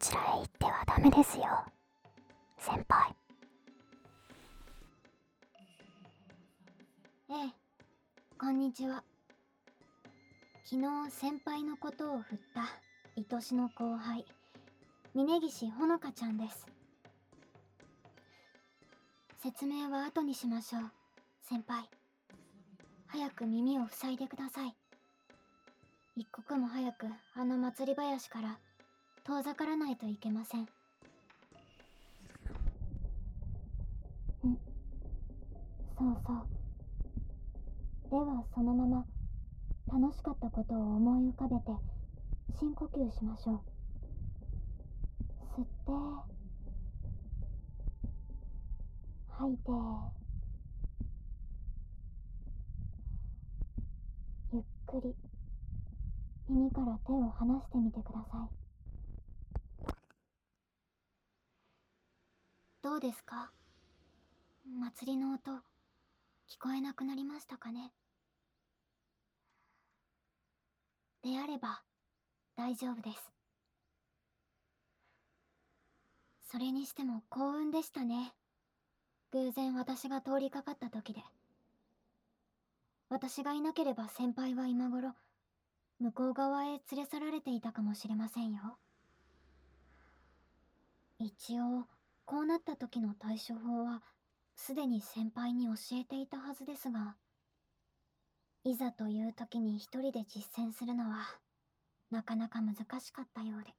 ちらへ行ってはダメですよ、先輩。 ええ、こんにちは。昨日先輩のことを振った愛しの後輩、峯岸ほのかちゃんです。説明は後にしましょう、先輩。早く耳を塞いでください。一刻も早くあの祭り林から遠ざからないといけません。そうそう。ではそのまま楽しかったことを思い浮かべて深呼吸しましょう。吸って吐いて、ゆっくり耳から手を離してみてください。どうですか？祭りの音聞こえなくなりましたかね？であれば大丈夫です。それにしても幸運でしたね。偶然私が通りかかった時で。私がいなければ先輩は今頃向こう側へ連れ去られていたかもしれませんよ。一応こうなった時の対処法はすでに先輩に教えていたはずですが、いざという時に一人で実践するのはなかなか難しかったようで。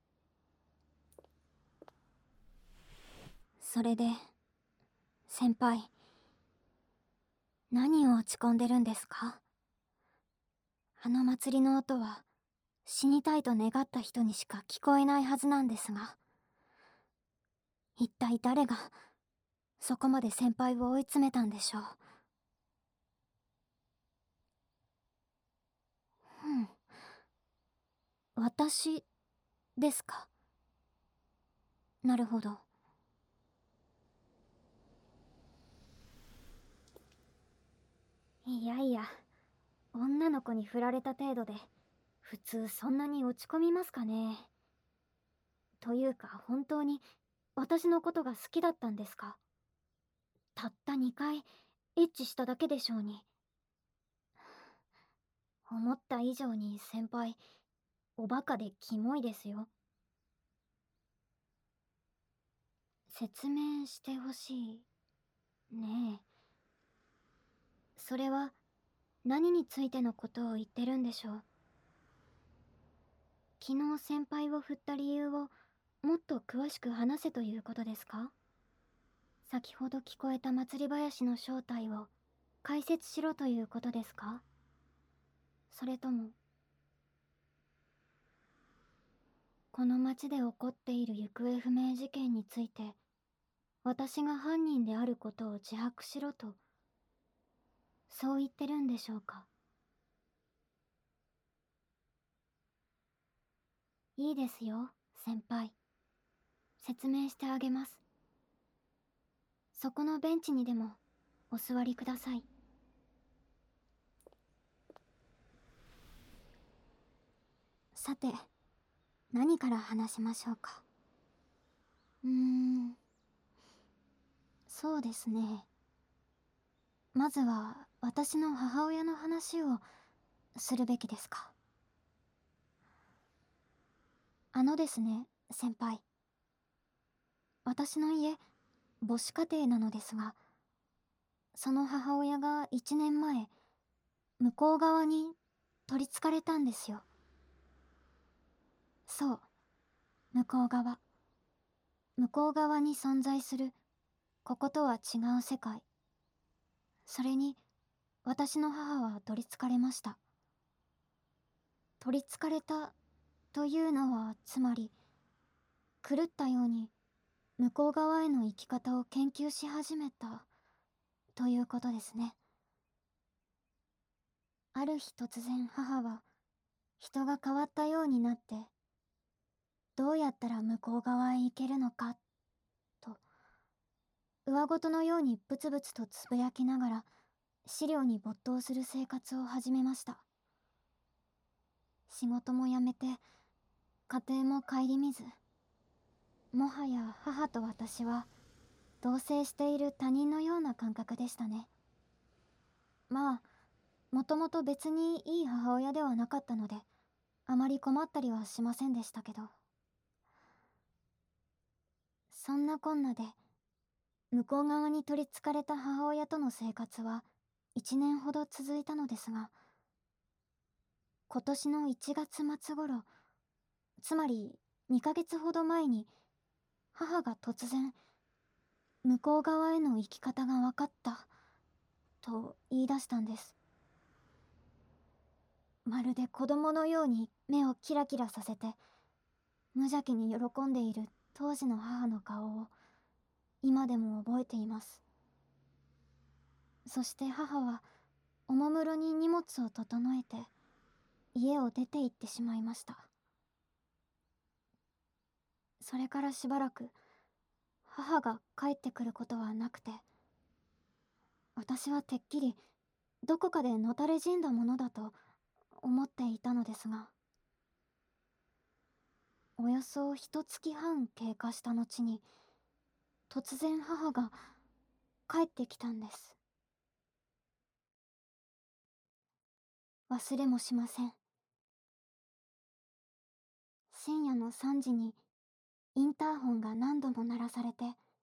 それで先輩、何を落ち込んでるんですか？あの祭りの音は死にたいと願った人にしか聞こえないはずなんですが、一体誰がそこまで先輩を追い詰めたんでしょう。私ですか？なるほど。いやいや、女の子に振られた程度で普通そんなに落ち込みますかね。というか本当に私のことが好きだったんですか？たった2回エッチしただけでしょうに。思った以上に先輩おバカでキモいですよ。説明してほしいねえ。それは何についてのことを言ってるんでしょう。昨日先輩を振った理由をもっと詳しく話せということですか？先ほど聞こえた祭り林の正体を解説しろということですか？それともこの町で起こっている行方不明事件について私が犯人であることを自白しろと、そう言ってるんでしょうか？いいですよ、先輩。説明してあげます。そこのベンチにでもお座りください。さて、何から話しましょうか。そうですね。まずは私の母親の話をするべきですか。ですね、先輩。私の家、母子家庭なのですが、その母親が1年前、向こう側に取り憑かれたんですよ。そう、向こう側。向こう側に存在する、こことは違う世界。それに、私の母は取り憑かれました。取り憑かれたというのは、つまり、狂ったように向こう側への生き方を研究し始めたということですね。ある日突然母は人が変わったようになって、どうやったら向こう側へ行けるのかと上ごとのようにブツブツとつぶやきながら資料に没頭する生活を始めました。仕事も辞めて家庭も顧みず、 もはや母と私は同棲している他人のような感覚でしたね。まあ、もともと別にいい母親ではなかったので、あまり困ったりはしませんでしたけど。そんなこんなで、向こう側に取り憑かれた母親との生活は1年ほど続いたのですが、今年の1月末頃、つまり2ヶ月ほど前に、母が突然、向こう側への生き方が分かった、と言い出したんです。まるで子供のように目をキラキラさせて、無邪気に喜んでいる当時の母の顔を、今でも覚えています。そして母は、おもむろに荷物を整えて、家を出て行ってしまいました。それからしばらく、母が帰ってくることはなくて、私はてっきりどこかでのたれ死んだものだと思っていたのですが、およそ一月半経過した後に、突然母が帰ってきたんです。忘れもしません。深夜の3時にインターホンが何度も鳴らされて、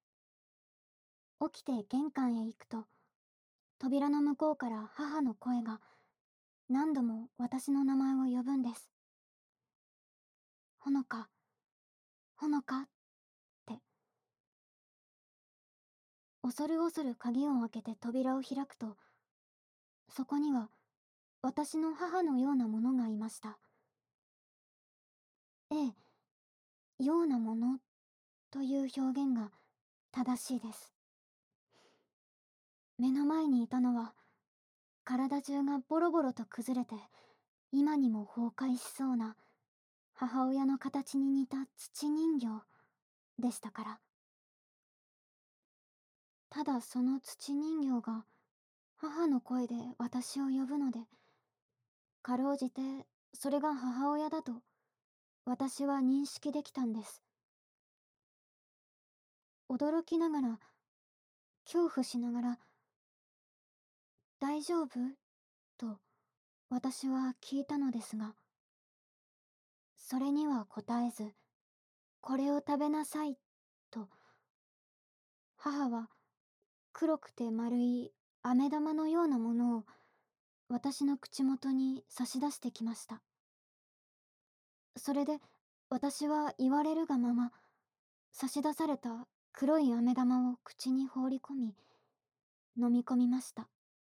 起きて玄関へ行くと、扉の向こうから母の声が何度も私の名前を呼ぶんです。ほのか、ほのかって。恐る恐る鍵を開けて扉を開くと、そこには私の母のようなものがいました。ええ、ようなものという表現が正しいです。目の前にいたのは、体中がボロボロと崩れて、今にも崩壊しそうな母親の形に似た土人形でしたから。ただその土人形が母の声で私を呼ぶので、かろうじてそれが母親だと私は認識できたんです。驚きながら、恐怖しながら、大丈夫と私は聞いたのですが、それには答えず、これを食べなさいと、母は黒くて丸い飴玉のようなものを私の口元に差し出してきました。それで私は言われるがまま、差し出された黒い飴玉を口に放り込み、飲み込みました。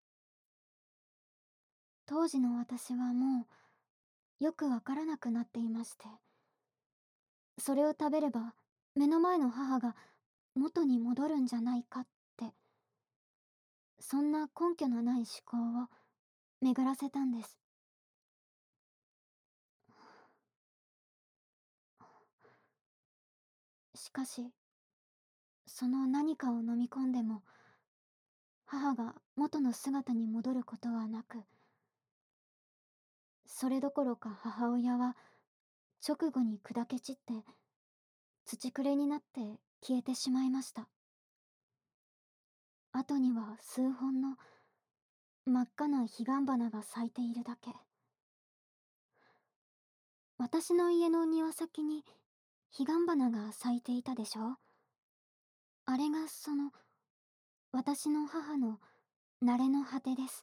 当時の私はもうよくわからなくなっていまして、それを食べれば目の前の母が元に戻るんじゃないかって、そんな根拠のない思考を巡らせたんです。しかし、その何かを飲み込んでも、母が元の姿に戻ることはなく、それどころか母親は直後に砕け散って、土くれになって消えてしまいました。後には数本の真っ赤な彼岸花が咲いているだけ。私の家の庭先に彼岸花が咲いていたでしょ。あれが私の母の慣れの果てです。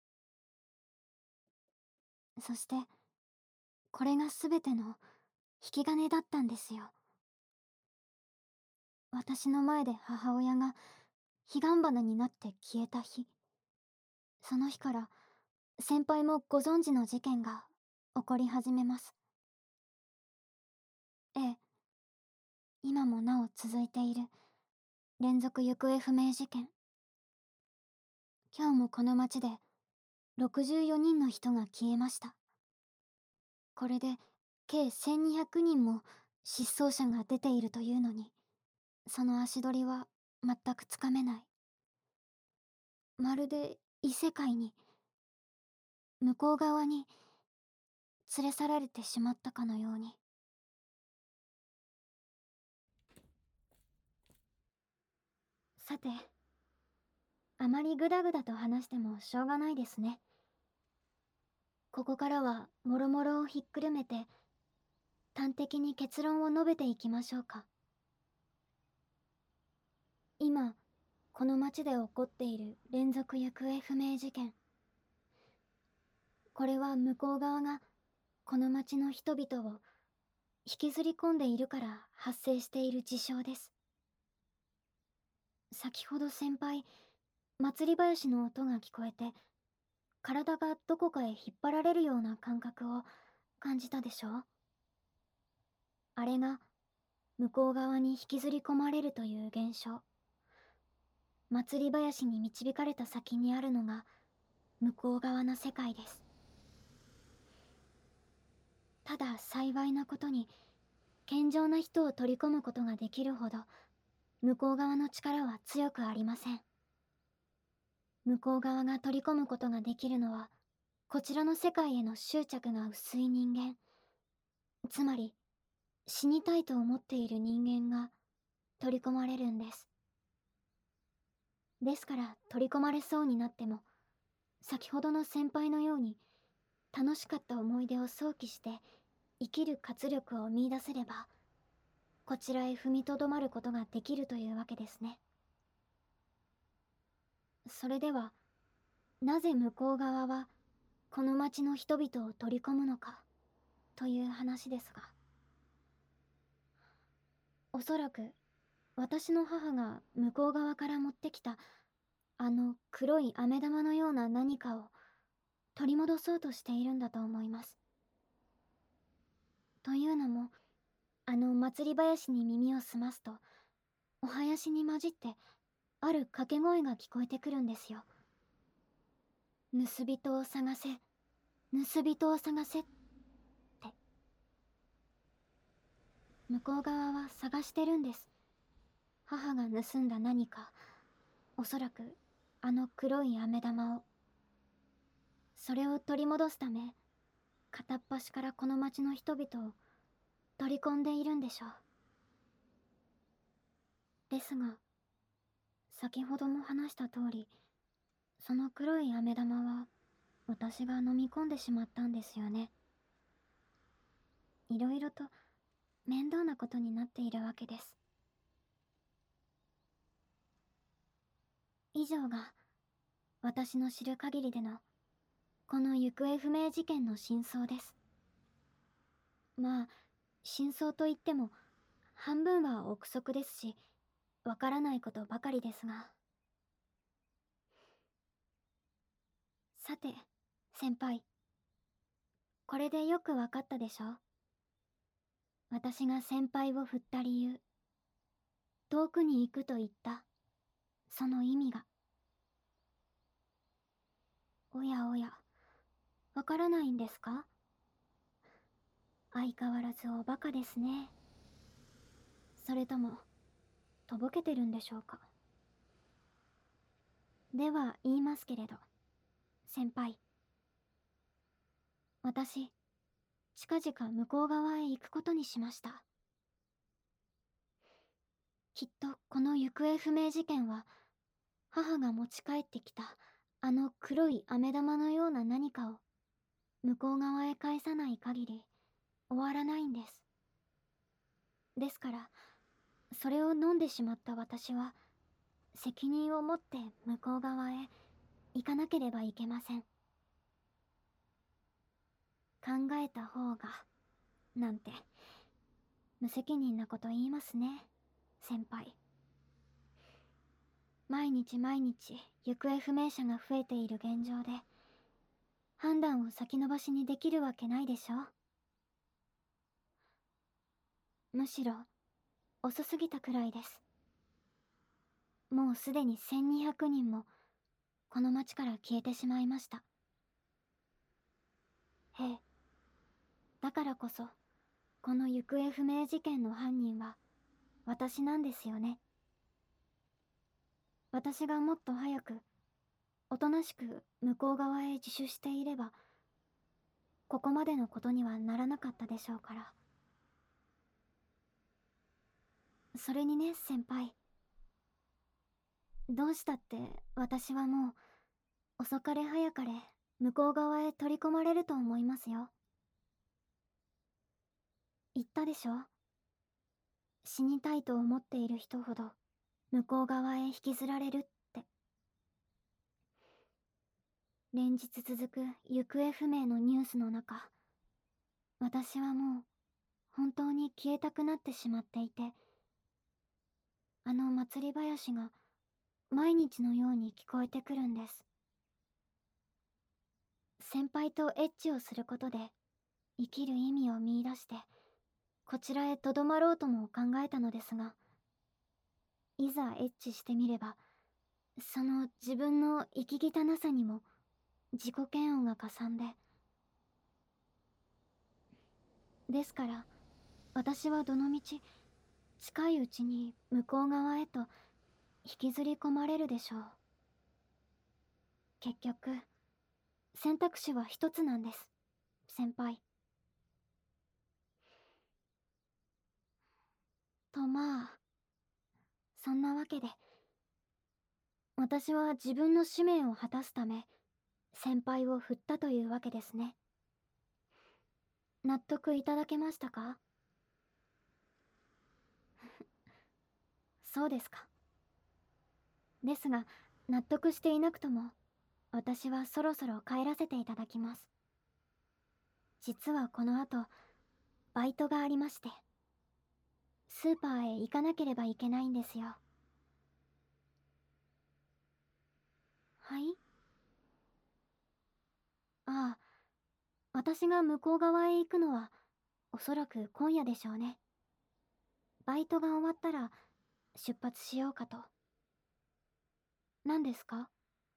そして、これが全ての引き金だったんですよ。私の前で母親が彼岸花になって消えた日。その日から、先輩もご存知の事件が起こり始めます。ええ、今もなお続いている連続行方不明事件。今日もこの町で64人の人が消えました。これで計1200人も失踪者が出ているというのに、その足取りは全くつかめない。まるで異世界に、向こう側に連れ去られてしまったかのように。 さて、あまりグダグダと話してもしょうがないですね。ここからはもろもろをひっくるめて端的に結論を述べていきましょうか。今この町で起こっている連続行方不明事件、これは向こう側がこの町の人々を引きずり込んでいるから発生している事象です。先ほど先輩、祭り林の音が聞こえて体がどこかへ引っ張られるような感覚を感じたでしょう。あれが向こう側に引きずり込まれるという現象。祭り林に導かれた先にあるのが向こう側の世界です。ただ幸いなことに健常な人を取り込むことができるほど向こう側の力は強くありません。向こう側が取り込むことができるのはこちらの世界への執着が薄い人間、つまり死にたいと思っている人間が取り込まれるんです。ですから取り込まれそうになっても先ほどの先輩のように楽しかった思い出を想起して生きる活力を見出せればこちらへ踏みとどまることができるというわけですね。それではなぜ向こう側はこの町の人々を取り込むのかという話ですが、おそらく私の母が向こう側から持ってきたあの黒い飴玉のような何かを取り戻そうとしているんだと思います。というのも、あの祭り林に耳を澄ますとお囃子に混じってある掛け声が聞こえてくるんですよ。盗人を探せ、盗人を探せって。向こう側は探してるんです。母が盗んだ何か、おそらくあの黒い飴玉を。それを取り戻すため片っ端からこの町の人々を取り込んでいるんでしょう。ですが先ほども話した通り、その黒い飴玉は私が飲み込んでしまったんですよね。いろいろと面倒なことになっているわけです。以上が私の知る限りでのこの行方不明事件の真相です。まあ真相といっても半分は憶測ですしわからないことばかりですが。さて先輩、これでよくわかったでしょ。私が先輩を振った理由、遠くに行くと言ったその意味が。おやおや、わからないんですか。相変わらずおバカですね。それともとぼけてるんでしょうか。では言いますけれど、先輩、私近々向こう側へ行くことにしました。きっとこの行方不明事件は母が持ち帰ってきたあの黒い飴玉のような何かを向こう側へ返さない限り終わらないんです。ですからそれを飲んでしまった私は責任を持って向こう側へ行かなければいけません。考えた方がなんて無責任なこと言いますね、先輩。毎日毎日行方不明者が増えている現状で判断を先延ばしにできるわけないでしょ。むしろ遅すぎたくらいです。もうすでに1200人もこの町から消えてしまいました。ええ、だからこそこの行方不明事件の犯人は私なんですよね。私がもっと早くおとなしく向こう側へ自首していればここまでのことにはならなかったでしょうから。それにね先輩、 どうしたって私はもう遅かれ早かれ向こう側へ取り込まれると思いますよ。言ったでしょ、死にたいと思っている人ほど向こう側へ引きずられるって。連日続く行方不明のニュースの中、私はもう本当に消えたくなってしまっていて、あの祭り林が毎日のように聞こえてくるんです。先輩とエッチをすることで生きる意味を見出してこちらへとどまろうとも考えたのですが、いざエッチしてみれば、その自分の生き汚さにも自己嫌悪がかさんで、ですから私はどのみち近いうちに向こう側へと引きずり込まれるでしょう。結局選択肢は一つなんです、先輩。とまあ、そんなわけで私は自分の使命を果たすため先輩を振ったというわけですね。納得いただけましたか？そうですか。ですが納得していなくとも私はそろそろ帰らせていただきます。実はこの後バイトがありまして、スーパーへ行かなければいけないんですよ。はい。ああ、私が向こう側へ行くのはおそらく今夜でしょうね。バイトが終わったら出発しようかと。何ですか？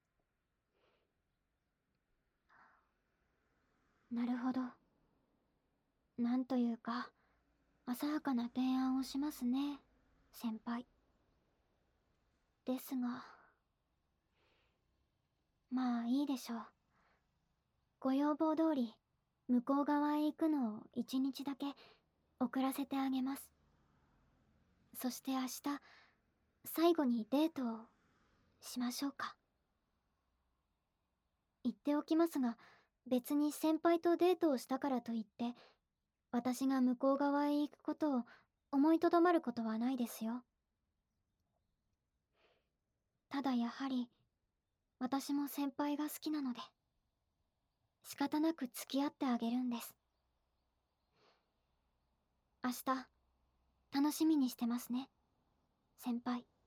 なるほど。なんというか浅はかな提案をしますね、先輩。ですが、まあいいでしょう。ご要望通り向こう側へ行くのを一日だけ遅らせてあげます。そして明日最後にデートをしましょうか。言っておきますが、別に先輩とデートをしたからといって私が向こう側へ行くことを思いとどまることはないですよ。ただやはり私も先輩が好きなので仕方なく付き合ってあげるんです。明日楽しみにしてますね、先輩。